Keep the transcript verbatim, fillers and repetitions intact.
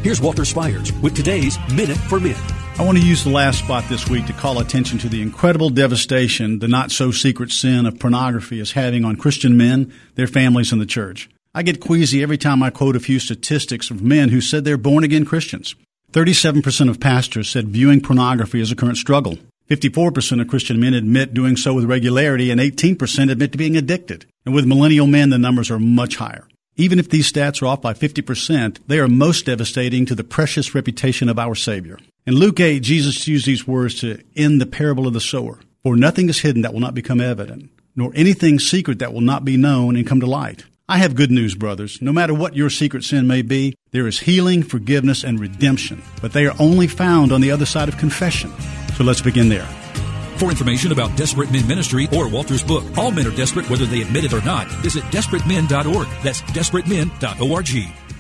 Here's Walter Spires with today's Minute for Men. I want to use the last spot this week to call attention to the incredible devastation the not-so-secret sin of pornography is having on Christian men, their families, and the church. I get queasy every time I quote a few statistics of men who said they're born-again Christians. thirty-seven percent of pastors said viewing pornography is a current struggle. fifty-four percent of Christian men admit doing so with regularity, and eighteen percent admit to being addicted. And with millennial men, the numbers are much higher. Even if these stats are off by fifty percent, they are most devastating to the precious reputation of our Savior. In Luke eight, Jesus used these words to end the parable of the sower. For nothing is hidden that will not become evident, nor anything secret that will not be known and come to light. I have good news, brothers. No matter what your secret sin may be, there is healing, forgiveness, and redemption. But they are only found on the other side of confession. So let's begin there. For information about Desperate Men Ministry or Walter's book, All Men Are Desperate Whether They Admit It or Not, visit desperate men dot org. That's desperate men dot org.